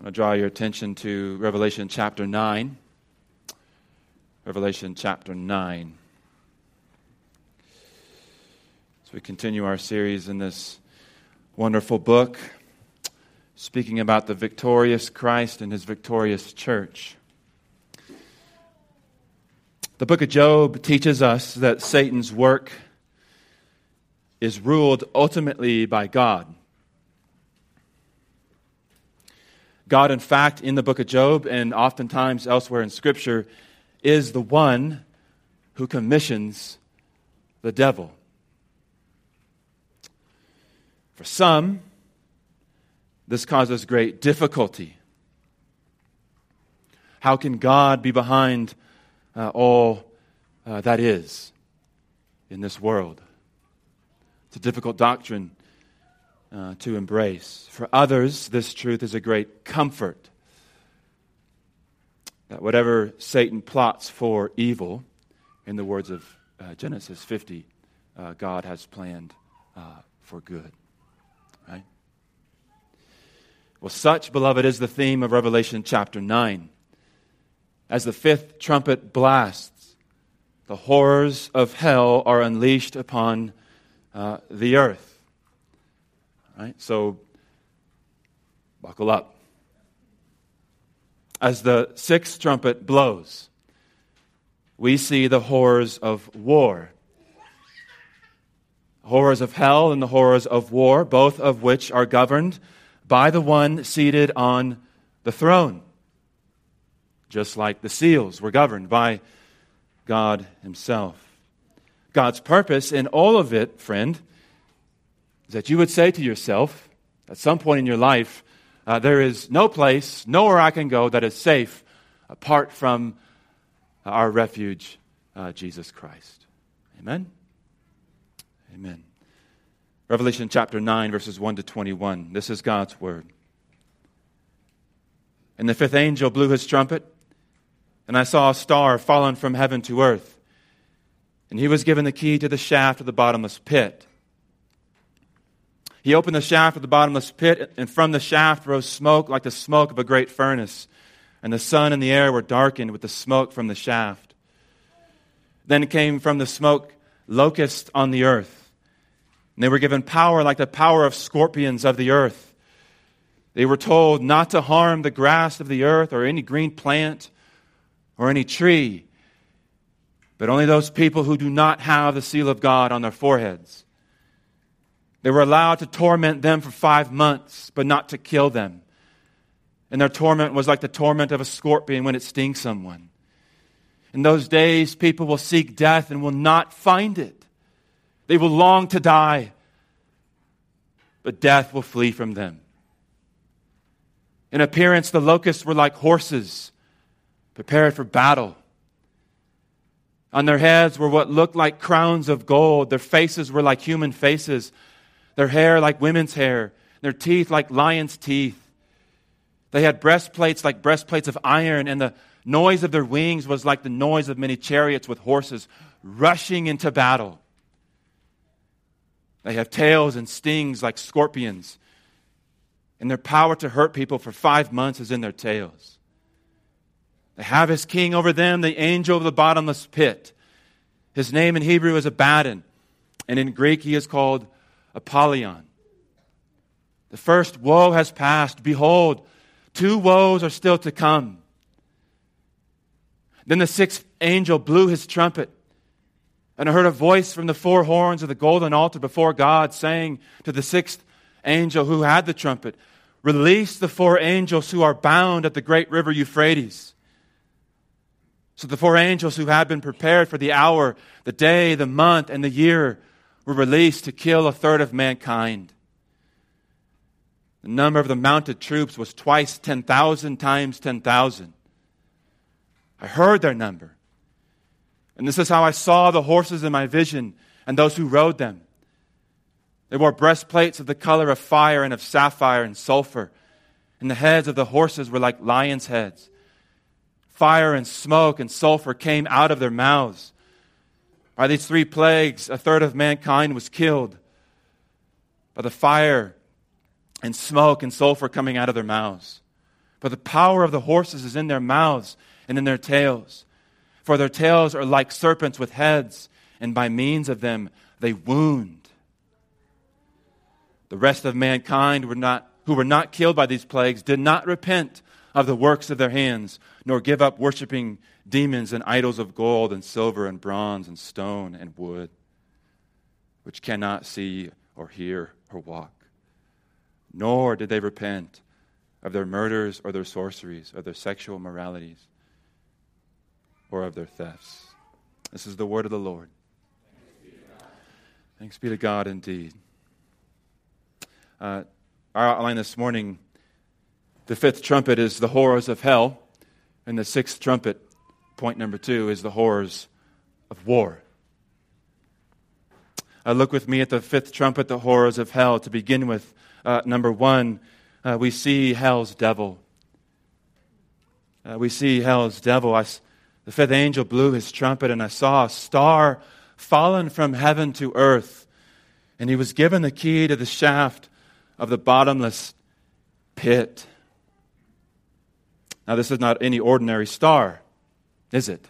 I'll draw your attention to Revelation chapter 9. Revelation chapter 9. As we continue our series in this wonderful book, speaking about the victorious Christ and His victorious church. The book of Job teaches us that Satan's work is ruled ultimately by God. God, in fact, in the book of Job and oftentimes elsewhere in Scripture, is the one who commissions the devil. For some, this causes great difficulty. How can God be behind all that is in this world? It's a difficult doctrine to embrace. For others, this truth is a great comfort. That whatever Satan plots for evil, in the words of Genesis 50, God has planned for good. Right? Well, such, beloved, is the theme of Revelation chapter 9. As the fifth trumpet blasts, the horrors of hell are unleashed upon the earth. Right? So, buckle up. As the sixth trumpet blows, we see the horrors of war. Horrors of hell and the horrors of war, both of which are governed by the one seated on the throne. Just like the seals were governed by God Himself. God's purpose in all of it, friend, is that you would say to yourself, at some point in your life, there is no place, nowhere I can go that is safe apart from our refuge, Jesus Christ. Amen? Amen. Revelation chapter 9, verses 1 to 21. This is God's word. And the fifth angel blew his trumpet, and I saw a star fallen from heaven to earth. And he was given the key to the shaft of the bottomless pit. He opened the shaft of the bottomless pit, and from the shaft rose smoke like the smoke of a great furnace. And the sun and the air were darkened with the smoke from the shaft. Then came from the smoke locusts on the earth. And they were given power like the power of scorpions of the earth. They were told not to harm the grass of the earth or any green plant or any tree, but only those people who do not have the seal of God on their foreheads. They were allowed to torment them for 5 months, but not to kill them. And their torment was like the torment of a scorpion when it stings someone. In those days, people will seek death and will not find it. They will long to die, but death will flee from them. In appearance, the locusts were like horses prepared for battle. On their heads were what looked like crowns of gold. Their faces were like human faces. Their hair like women's hair. Their teeth like lions' teeth. They had breastplates like breastplates of iron, and the noise of their wings was like the noise of many chariots with horses rushing into battle. They have tails and stings like scorpions, and their power to hurt people for 5 months is in their tails. They have as king over them the angel of the bottomless pit. His name in Hebrew is Abaddon, and in Greek he is called Apollyon. The first woe has passed. Behold, 2 woes are still to come. Then the sixth angel blew his trumpet, and I heard a voice from the 4 horns of the golden altar before God saying to the sixth angel who had the trumpet, "Release the 4 angels who are bound at the great river Euphrates." So the 4 angels who had been prepared for the hour, the day, the month, and the year were released to kill 1/3 of mankind. The number of the mounted troops was twice 10,000 times 10,000. I heard their number. And this is how I saw the horses in my vision and those who rode them. They wore breastplates of the color of fire and of sapphire and sulfur. And the heads of the horses were like lions' heads. Fire and smoke and sulfur came out of their mouths. By these 3 plagues, 1/3 of mankind was killed. By the fire and smoke and sulfur coming out of their mouths. For the power of the horses is in their mouths and in their tails. For their tails are like serpents with heads, and by means of them they wound. The rest of mankind who were not killed by these plagues did not repent of the works of their hands, nor give up worshiping demons and idols of gold and silver and bronze and stone and wood, which cannot see or hear or walk. Nor did they repent of their murders or their sorceries or their sexual immoralities or of their thefts. This is the word of the Lord. Thanks be to God indeed. Our outline this morning, the fifth trumpet is the horrors of hell, and the sixth trumpet, point number 2, is the horrors of war. Look with me at the fifth trumpet, the horrors of hell. To begin with, number 1, we see hell's devil. We see hell's devil. The fifth angel blew his trumpet, and I saw a star fallen from heaven to earth, and he was given the key to the shaft of the bottomless pit. Now, this is not any ordinary star, is it?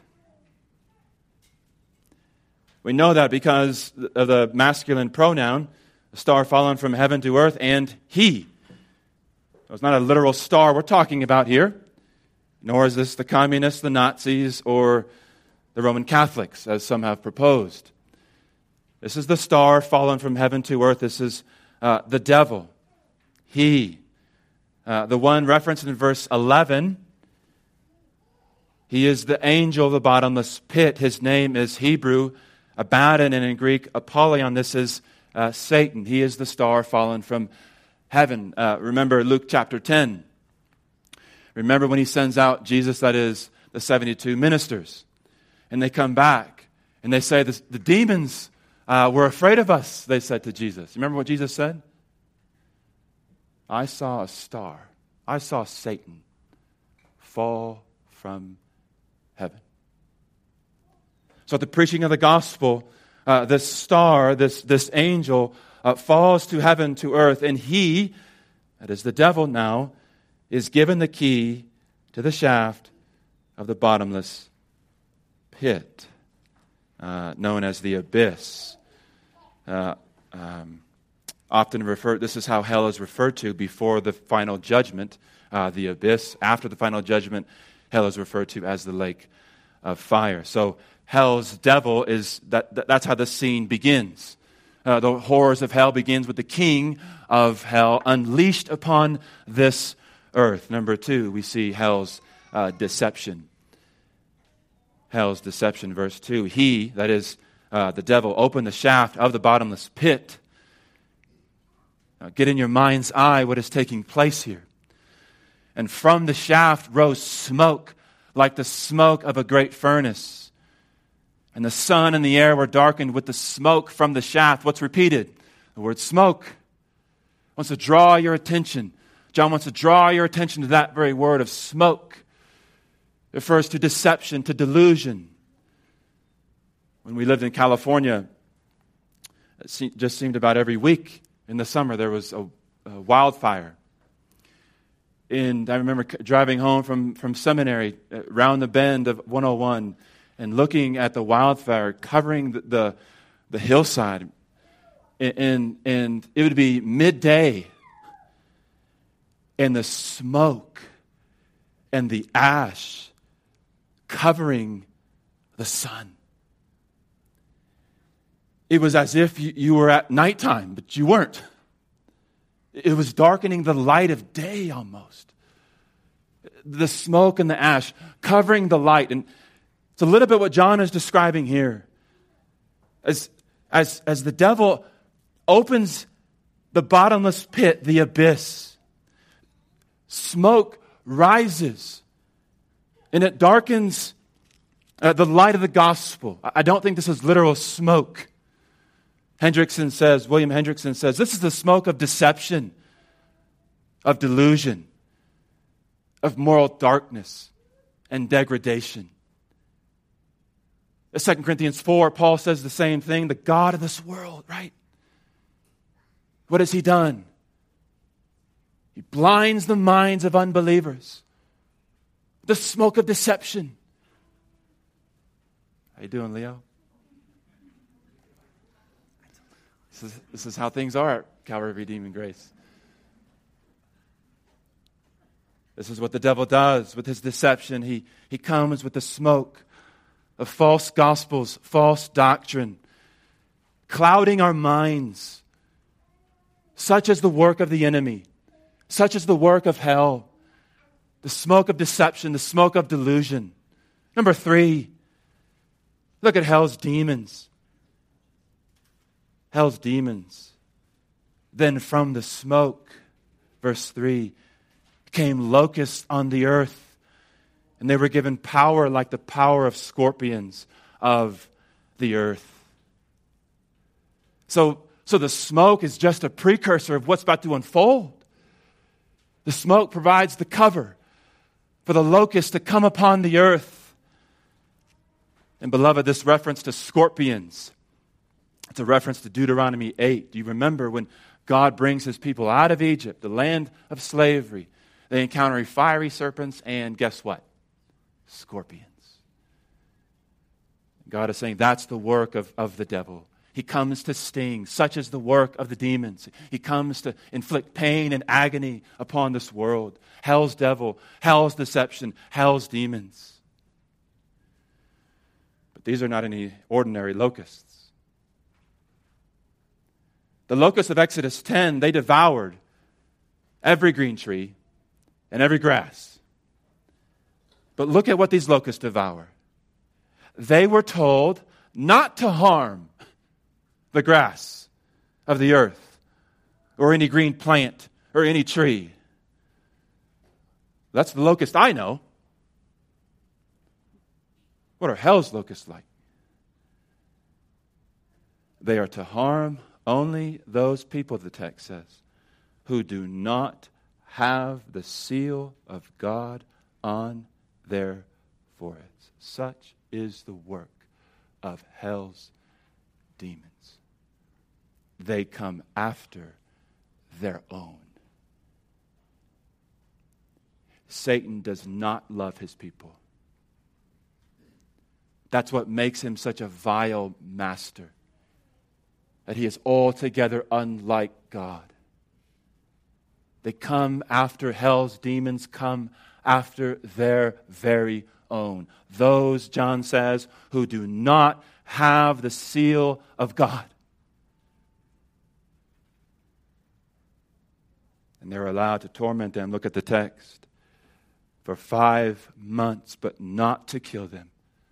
We know that because of the masculine pronoun, a star fallen from heaven to earth, and he. It's not a literal star we're talking about here, nor is this the communists, the Nazis, or the Roman Catholics, as some have proposed. This is the star fallen from heaven to earth. This is the devil. He. The one referenced in verse 11, he is the angel of the bottomless pit. His name is Hebrew, Abaddon, and in Greek, Apollyon. This is Satan. He is the star fallen from heaven. Remember Luke chapter 10. Remember when he sends out Jesus, that is, the 72 ministers. And they come back, and they say, the demons were afraid of us, they said to Jesus. Remember what Jesus said? I saw a star. I saw Satan fall from heaven. So at the preaching of the gospel, this star, this angel, falls to heaven, to earth, and he, that is the devil now, is given the key to the shaft of the bottomless pit, known as the abyss. Often referred, this is how hell is referred to before the final judgment, the abyss. After the final judgment, hell is referred to as the lake of fire. So hell's devil is, that's how the scene begins. The horrors of hell begins with the king of hell unleashed upon this earth. Number 2, we see hell's deception. Hell's deception, verse 2. He, that is the devil, opened the shaft of the bottomless pit. Now, get in your mind's eye what is taking place here. And from the shaft rose smoke like the smoke of a great furnace. And the sun and the air were darkened with the smoke from the shaft. What's repeated? The word smoke. Wants to draw your attention. John wants to draw your attention to that very word of smoke. It refers to deception, to delusion. When we lived in California, it just seemed about every week in the summer there was a wildfire. And I remember driving home from seminary around the bend of 101 and looking at the wildfire covering the hillside. And it would be midday, and the smoke and the ash covering the sun. It was as if you were at nighttime, but you weren't. It was darkening the light of day almost. The smoke and the ash covering the light. And it's a little bit what John is describing here. As the devil opens the bottomless pit, the abyss, smoke rises and it darkens the light of the gospel. I don't think this is literal smoke. William Hendrickson says, this is the smoke of deception, of delusion, of moral darkness and degradation. In 2 Corinthians 4, Paul says the same thing, the God of this world, right? What has he done? He blinds the minds of unbelievers. The smoke of deception. How you doing, Leo? This is how things are at Calvary Redeeming Grace. This is what the devil does with his deception. He comes with the smoke of false gospels, false doctrine, clouding our minds. Such is the work of the enemy. Such is the work of hell. The smoke of deception, the smoke of delusion. Number 3, look at hell's demons. Hell's demons. Then from the smoke, verse 3, came locusts on the earth, and they were given power like the power of scorpions of the earth. So the smoke is just a precursor of what's about to unfold. The smoke provides the cover for the locusts to come upon the earth. And beloved, this reference to scorpions, it's a reference to Deuteronomy 8. Do you remember when God brings his people out of Egypt, the land of slavery? They encounter fiery serpents and guess what? Scorpions. God is saying that's the work of the devil. He comes to sting. Such is the work of the demons. He comes to inflict pain and agony upon this world. Hell's devil, hell's deception, hell's demons. But these are not any ordinary locusts. The locusts of Exodus 10, they devoured every green tree and every grass. But look at what these locusts devour. They were told not to harm the grass of the earth or any green plant or any tree. That's the locust I know. What are hell's locusts like? They are to harm only those people, the text says, who do not have the seal of God on their foreheads. Such is the work of hell's demons. They come after their own. Satan does not love his people. That's what makes him such a vile master, that he is altogether unlike God. They come after hell's demons, come after their very own. Those, John says, who do not have the seal of God. And they're allowed to torment them. Look at the text. For 5 months, but not to kill them.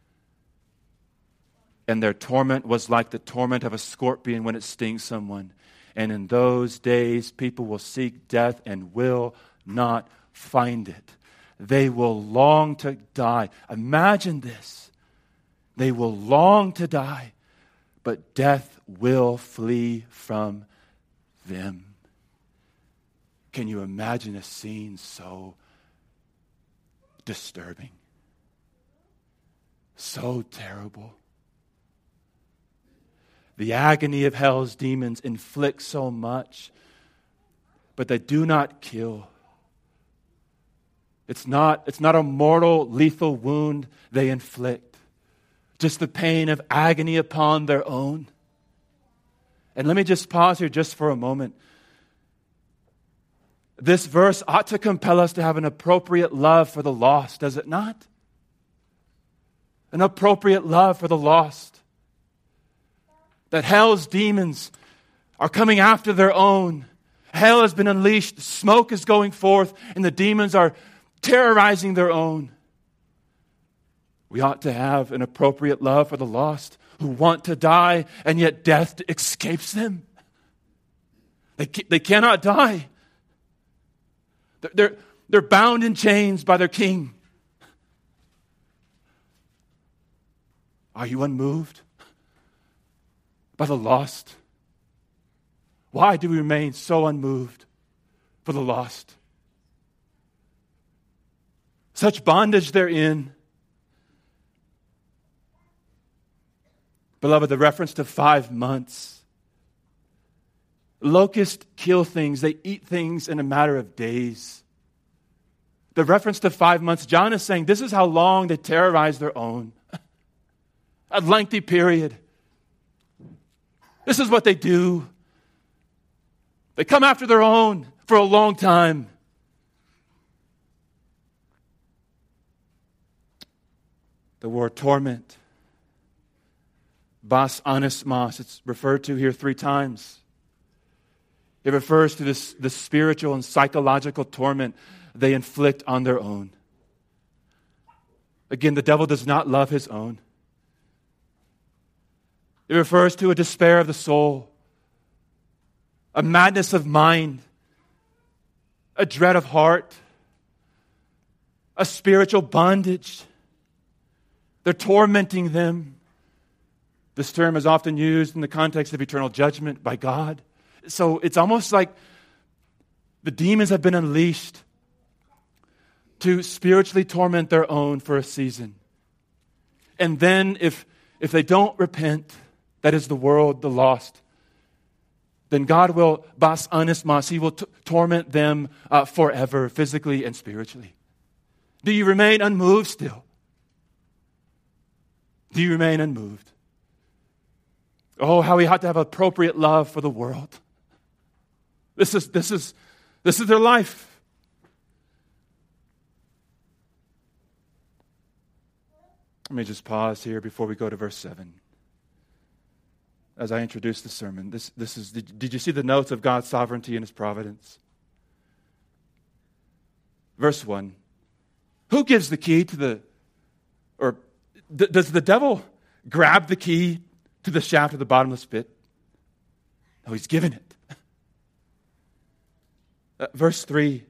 And their torment was like the torment of a scorpion when it stings someone. And in those days, people will seek death and will not find it. They will long to die. Imagine this. They will long to die, but death will flee from them. Can you imagine a scene so disturbing? So terrible. The agony of hell's demons inflict so much, but they do not kill. It's not a mortal, lethal wound they inflict. Just the pain of agony upon their own. And let me just pause here just for a moment. This verse ought to compel us to have an appropriate love for the lost, does it not? An appropriate love for the lost. That hell's demons are coming after their own. Hell has been unleashed, smoke is going forth, and the demons are terrorizing their own. We ought to have an appropriate love for the lost who want to die, and yet death escapes them. They cannot die. They're bound in chains by their king. Are you unmoved by the lost? Why do we remain so unmoved for the lost? Such bondage they're in. Beloved, the reference to 5 months. Locusts kill things. They eat things in a matter of days. The reference to 5 months, John is saying this is how long they terrorize their own. A lengthy period. This is what they do. They come after their own for a long time. The word torment, bas anismos, it's referred to here 3 times. It refers to this spiritual and psychological torment they inflict on their own. Again, the devil does not love his own. It refers to a despair of the soul, a madness of mind, a dread of heart, a spiritual bondage. They're tormenting them. This term is often used in the context of eternal judgment by God. So it's almost like the demons have been unleashed to spiritually torment their own for a season. And then if they don't repent, that is the world, the lost, then God will, bas anismos, He will torment them forever, physically and spiritually. Do you remain unmoved still? Do you remain unmoved? Oh, how we have to have appropriate love for the world. This is their life. Let me just pause here before we go to verse 7. As I introduce the sermon, did you see the notes of God's sovereignty and His providence? Verse 1. Who gives the key to does the devil grab the key to the shaft of the bottomless pit? No, he's given it. Verse 3.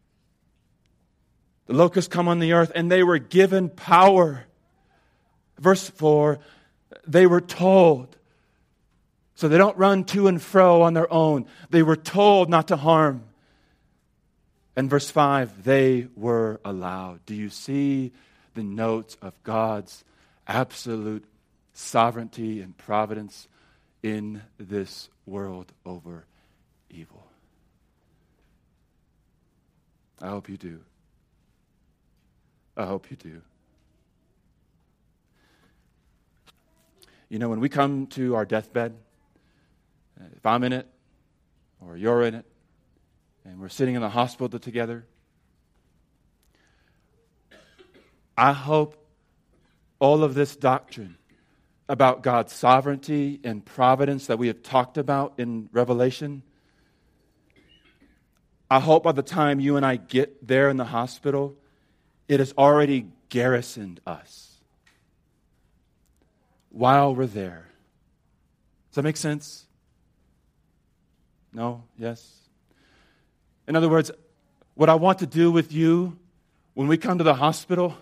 The locusts come on the earth and they were given power. Verse 4. They were told. So they don't run to and fro on their own. They were told not to harm. And verse 5. They were allowed. Do you see the notes of God's absolute sovereignty and providence in this world over evil? I hope you do. I hope you do. You know, when we come to our deathbed, if I'm in it or you're in it, and we're sitting in the hospital together, I hope all of this doctrine about God's sovereignty and providence that we have talked about in Revelation, I hope by the time you and I get there in the hospital, it has already garrisoned us while we're there. Does that make sense? No? Yes? In other words, what I want to do with you when we come to the hospital,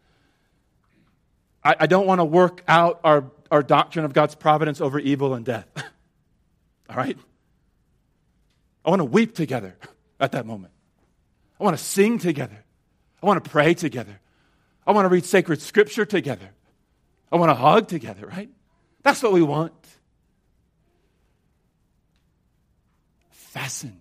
I don't want to work out our doctrine of God's providence over evil and death. All right? I want to weep together at that moment. I want to sing together. I want to pray together. I want to read sacred scripture together. I want to hug together, right? That's what we want. Fasten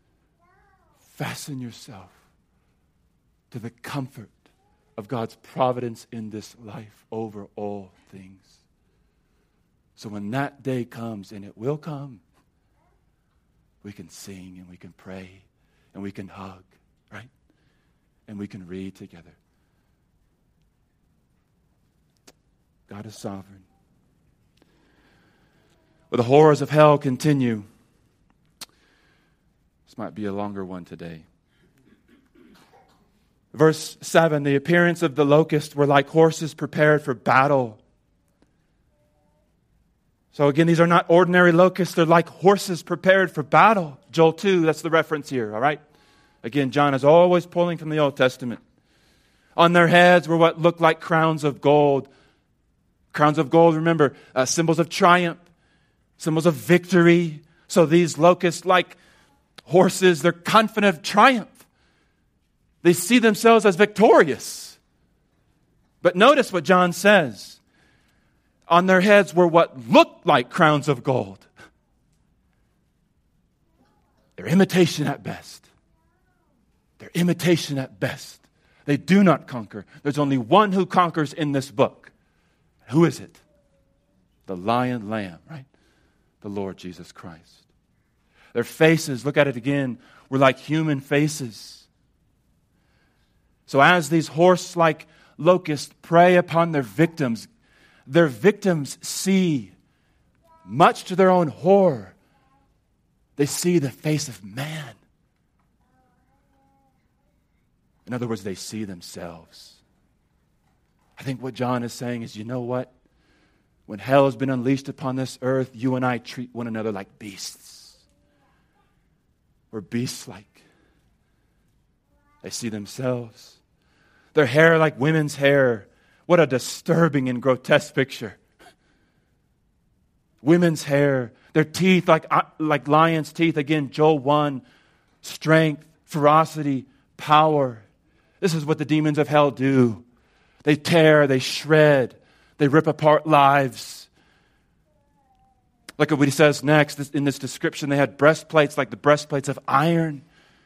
yourself to the comfort of God's providence in this life over all things. So when that day comes, and it will come, we can sing and we can pray and we can hug, right? And we can read together. God is sovereign. Well, the horrors of hell continue. This might be a longer one today. Verse 7, the appearance of the locusts were like horses prepared for battle. So again, these are not ordinary locusts. They're like horses prepared for battle. Joel 2, that's the reference here, all right? Again, John is always pulling from the Old Testament. On their heads were what looked like crowns of gold. Crowns of gold, remember, symbols of triumph, symbols of victory. So these locusts, like horses, they're confident of triumph. They see themselves as victorious. But notice what John says. On their heads were what looked like crowns of gold. They're imitation at best. They're imitation at best. They do not conquer. There's only one who conquers in this book. Who is it? The lion lamb, right? The Lord Jesus Christ. Their faces, look at it again, were like human faces. So as these horse-like locusts prey upon their victims see, much to their own horror, they see the face of man. In other words, they see themselves. I think what John is saying is, you know what? When hell has been unleashed upon this earth, you and I treat one another like beasts. We're beast-like. They see themselves. Their hair like women's hair. What a disturbing and grotesque picture. Women's hair. Their teeth like lion's teeth. Again, Joel 1. Strength, ferocity, power. This is what the demons of hell do. They tear, they shred, they rip apart lives. Look at what he says next in this description. They had breastplates like the breastplates of iron.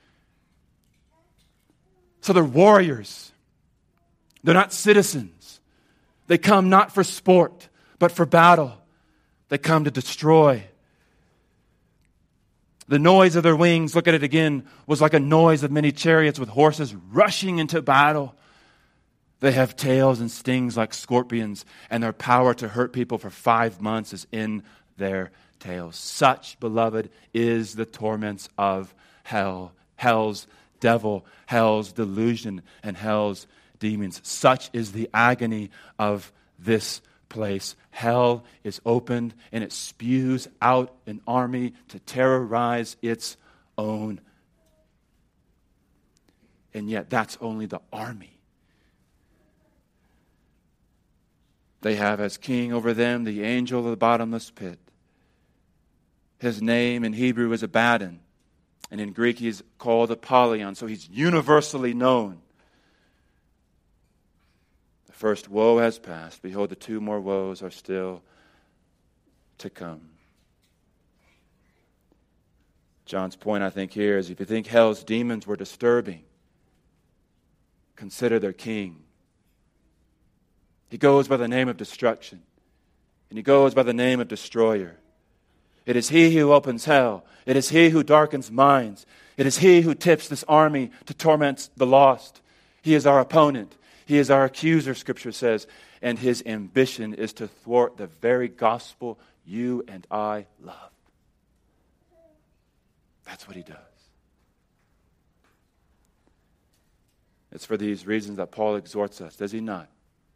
So they're warriors. They're not citizens. They come not for sport, but for battle. They come to destroy. The noise of their wings, look at it again, was like a noise of many chariots with horses rushing into battle. They have tails and stings like scorpions, and their power to hurt people for 5 months is in their tails. Such, beloved, is the torments of hell. Hell's devil, hell's delusion, and hell's demons. Such is the agony of this place. Hell is opened and it spews out an army to terrorize its own. And yet that's only the army. They have as king over them the angel of the bottomless pit. His name in Hebrew is Abaddon, and in Greek he's called Apollyon, so he's universally known. First woe has passed. Behold, the 2 more woes are still to come. John's point, I think, here is if you think hell's demons were disturbing, consider their king. He goes by the name of destruction, and he goes by the name of destroyer. It is he who opens hell. It is he who darkens minds. It is he who tips this army to torment the lost. He is our opponent. He is our accuser, Scripture says, and his ambition is to thwart the very gospel you and I love. That's what he does. It's for these reasons that Paul exhorts us, does he not?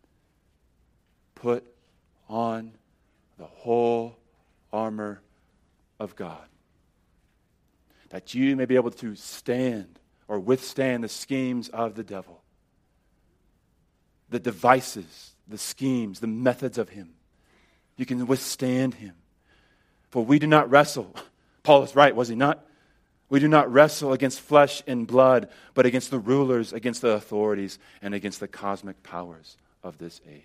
Put on the whole armor of God, that you may be able to stand or withstand the schemes of the devil. The devices, the schemes, the methods of him. You can withstand him. For we do not wrestle. Paul is right, was he not? We do not wrestle against flesh and blood, but against the rulers, against the authorities, and against the cosmic powers of this age.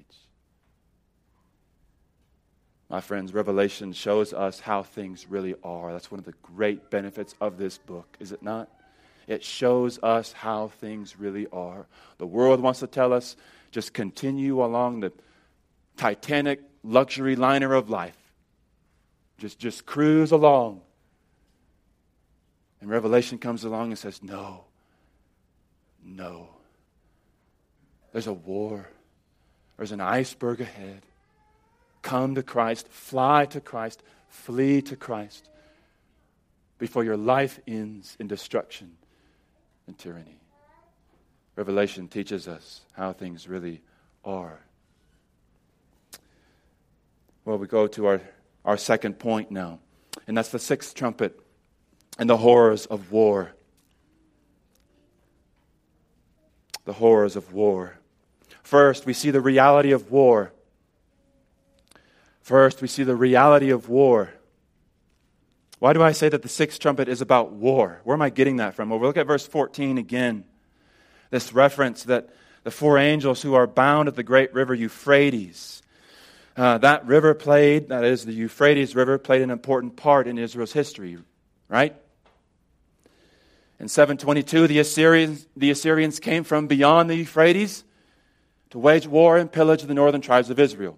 My friends, Revelation shows us how things really are. That's one of the great benefits of this book, is it not? It shows us how things really are. The world wants to tell us, just continue along the Titanic luxury liner of life. Just cruise along. And Revelation comes along and says, no. There's a war. There's an iceberg ahead. Come to Christ, fly to Christ, flee to Christ before your life ends in destruction and tyranny. Revelation teaches us how things really are. Well, we go to our second point now, and that's the 6th trumpet and the horrors of war. The horrors of war. First, we see the reality of war. Why do I say that the 6th trumpet is about war? Where am I getting that from? Well, we'll look at verse 14 again. This reference that the 4 angels who are bound at the great river Euphrates, that is the Euphrates River, played an important part in Israel's history, right? In 722, the Assyrians came from beyond the Euphrates to wage war and pillage the northern tribes of Israel.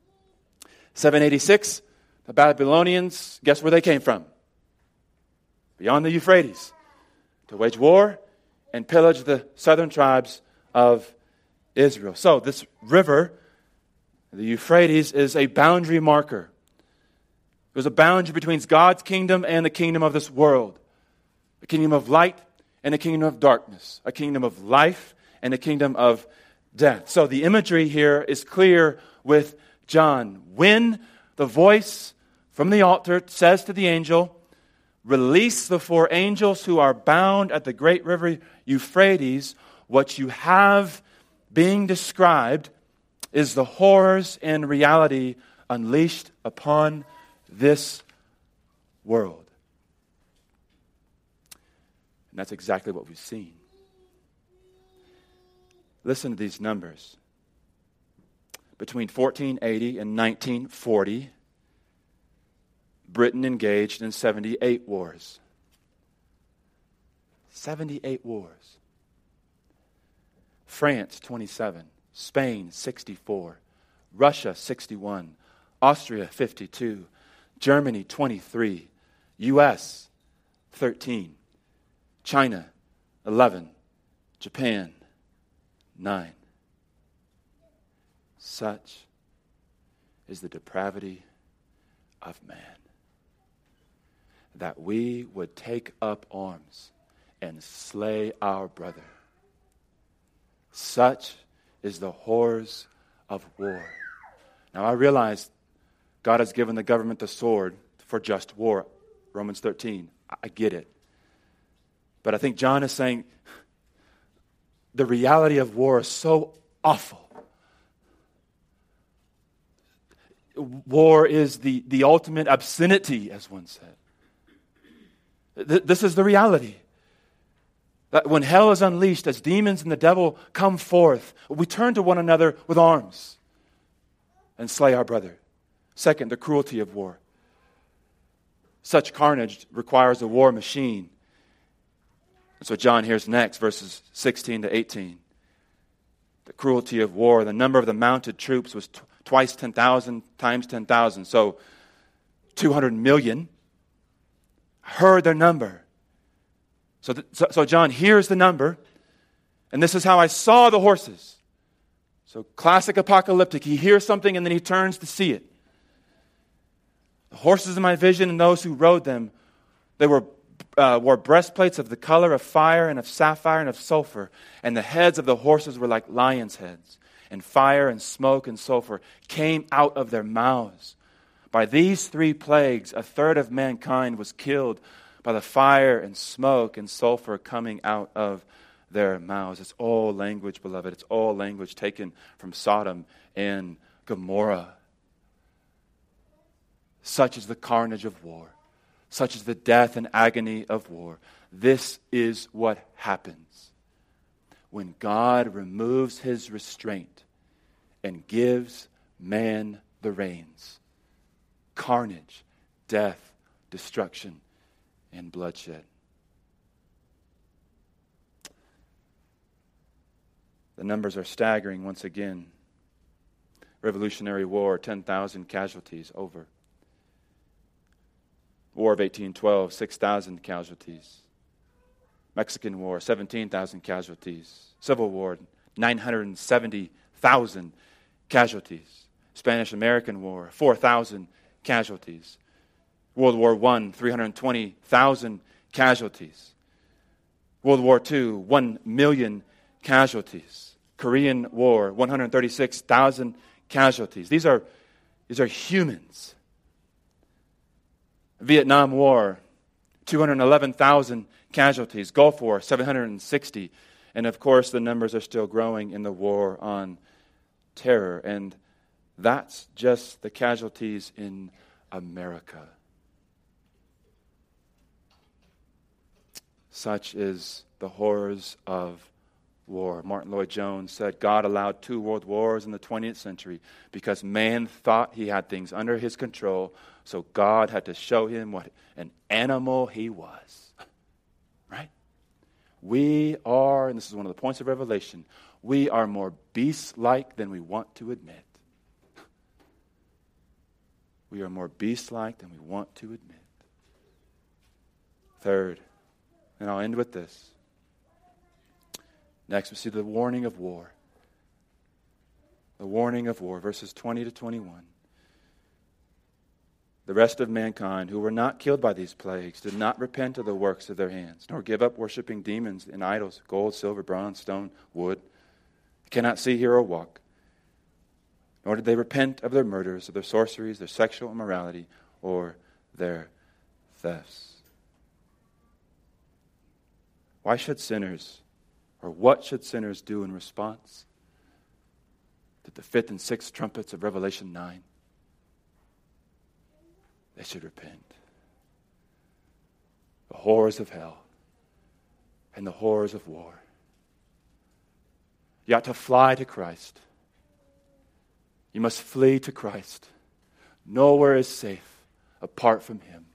786, the Babylonians, guess where they came from? Beyond the Euphrates, to wage war and pillage the southern tribes of Israel. So this river, the Euphrates, is a boundary marker. It was a boundary between God's kingdom and the kingdom of this world. A kingdom of light and a kingdom of darkness. A kingdom of life and a kingdom of death. So the imagery here is clear with John. When the voice from the altar says to the angel, release the 4 angels who are bound at the great river Euphrates, what you have being described is the horrors and reality unleashed upon this world. And that's exactly what we've seen. Listen to these numbers. Between 1480 and 1940, Britain engaged in 78 wars. 78 wars. France, 27. Spain, 64. Russia, 61. Austria, 52. Germany, 23. U.S., 13. China, 11. Japan, 9. Such is the depravity of man, that we would take up arms and slay our brother. Such is the horrors of war. Now I realize God has given the government the sword for just war. Romans 13. I get it. But I think John is saying the reality of war is so awful. War is the ultimate obscenity, as one said. This is the reality. That when hell is unleashed, as demons and the devil come forth, we turn to one another with arms and slay our brother. Second, the cruelty of war. Such carnage requires a war machine. That's what John hears next, verses 16 to 18. The cruelty of war. The number of the mounted troops was twice 10,000 times 10,000. So 200 million. Heard their number. So John hears the number, and this is how I saw the horses. So classic apocalyptic. He hears something and then he turns to see it. The horses in my vision and those who rode them, they wore breastplates of the color of fire and of sapphire and of sulfur, and the heads of the horses were like lions' heads, and fire and smoke and sulfur came out of their mouths. By these 3 plagues, 1/3 of mankind was killed by the fire and smoke and sulfur coming out of their mouths. It's all language, beloved. It's all language taken from Sodom and Gomorrah. Such is the carnage of war. Such is the death and agony of war. This is what happens when God removes his restraint and gives man the reins. Carnage, death, destruction, and bloodshed. The numbers are staggering once again. Revolutionary War, 10,000 casualties over. War of 1812, 6,000 casualties. Mexican War, 17,000 casualties. Civil War, 970,000 casualties. Spanish-American War, 4,000 casualties. World War I, 320,000 casualties. World War II, 1 million casualties. Korean War, 136,000 casualties. These are humans. Vietnam War, 211,000 casualties. Gulf War, 760. And of course, the numbers are still growing in the war on terror. And that's just the casualties in America. Such is the horrors of war. Martin Lloyd-Jones said God allowed 2 world wars in the 20th century because man thought he had things under his control, so God had to show him what an animal he was. Right? We are, and this is one of the points of Revelation, we are more beast-like than we want to admit. We are more beast-like than we want to admit. Third, and I'll end with this. Next, we see the warning of war. The warning of war, verses 20 to 21. The rest of mankind who were not killed by these plagues did not repent of the works of their hands, nor give up worshiping demons and idols, gold, silver, bronze, stone, wood. They cannot see, hear, or walk. Nor did they repent of their murders, of their sorceries, their sexual immorality, or their thefts. Why should sinners, or what should sinners do in response to the fifth and sixth trumpets of Revelation 9? They should repent. The horrors of hell and the horrors of war. You ought to fly to Christ. You must flee to Christ. Nowhere is safe apart from Him.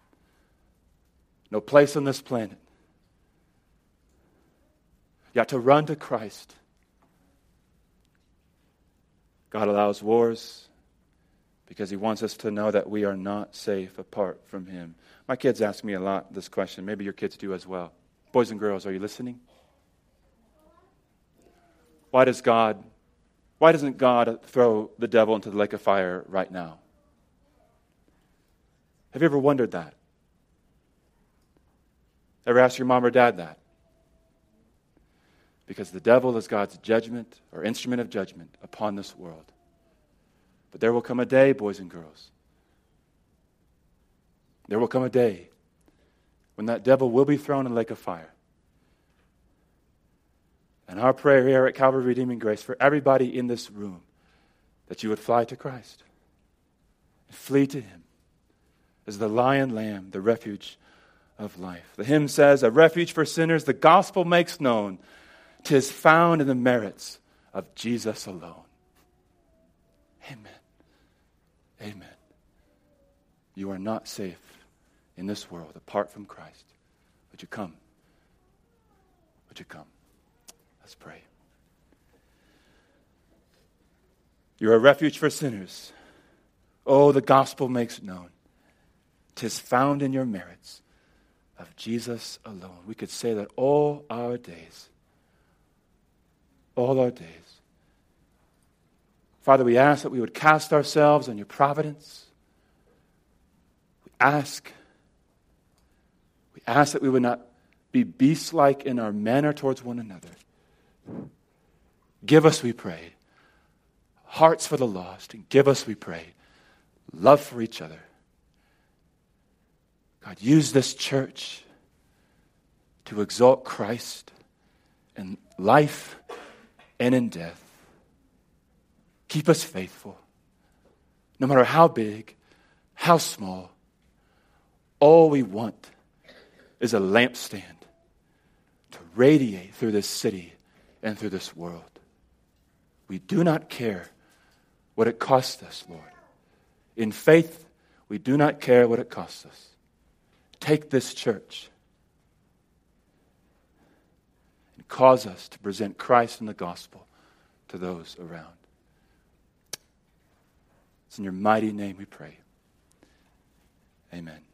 No place on this planet. You ought to run to Christ. God allows wars because He wants us to know that we are not safe apart from Him. My kids ask me a lot this question. Maybe your kids do as well. Boys and girls, are you listening? Why doesn't God throw the devil into the lake of fire right now? Have you ever wondered that? Ever asked your mom or dad that? Because the devil is God's judgment or instrument of judgment upon this world. But there will come a day, boys and girls. There will come a day when that devil will be thrown in the lake of fire. And our prayer here at Calvary Redeeming Grace for everybody in this room, that you would fly to Christ and flee to Him as the lion lamb, the refuge of life. The hymn says, a refuge for sinners the gospel makes known, 'tis found in the merits of Jesus alone. Amen. Amen. You are not safe in this world apart from Christ. Would you come? Would you come? Let's pray. You're a refuge for sinners. Oh, the gospel makes known. 'Tis found in your merits of Jesus alone. We could say that all our days. All our days. Father, we ask that we would cast ourselves on your providence. We ask that we would not be beast-like in our manner towards one another. Give us, we pray, hearts for the lost, and give us, we pray, love for each other. God, use this church to exalt Christ in life and in death. Keep us faithful, no matter how big, how small. All we want is a lampstand to radiate through this city and through this world. We do not care what it costs us, Lord. In faith, we do not care what it costs us. Take this church and cause us to present Christ and the gospel to those around. It's in your mighty name we pray. Amen.